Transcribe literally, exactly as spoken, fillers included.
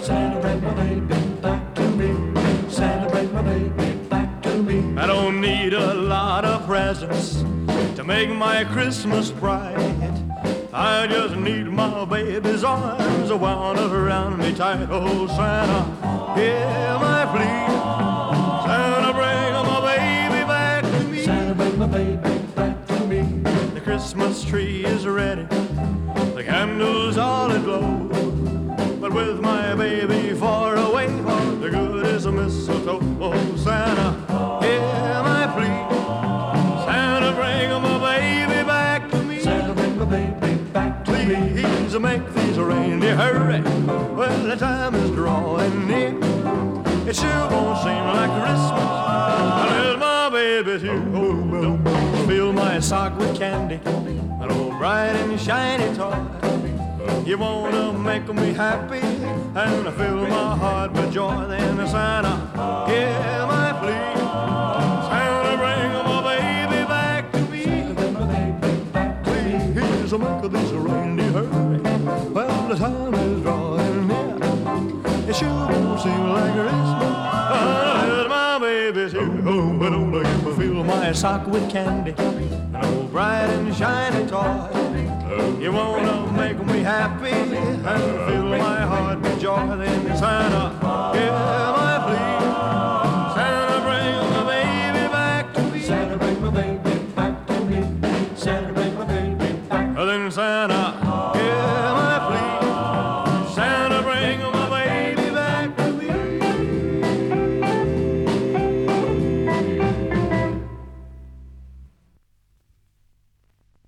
Santa, bring my baby back to me. Santa, bring my baby back to me. I don't need a lot of presents to make my Christmas bright. I just need my baby's arms wound around me tight. Oh, Santa, hear my plea. Santa, bring my baby back to me. Santa, bring my baby back to me. The Christmas tree is ready, the candles all aglow. But with my baby far away, all the good is a mistletoe. Oh, Santa, hear my plea. Santa, bring my baby back to me. Santa, bring my baby back to me. Please make these reindeer hurry. Well, the time is drawing near. It sure won't seem like Christmas unless my baby's here. Oh, don't fill my sock with candy, an old bright and shiny toy. You wanna make me happy and fill my heart with joy. Then Santa, hear my plea. Santa, bring my baby back to me. Santa, bring my baby back to me. Please make these reindeer hurry. Well, the time is drawing near. It sure won't seem like Christmas unless my baby's here. Oh, but don't let me fill my sock with candy, an old bright and shiny toy. You wanna make me happy and fill my heart with joy. Then Santa, hear my plea. Santa, bring my baby back to me. Santa, bring my baby back to me. Santa, bring my baby back. Then Santa,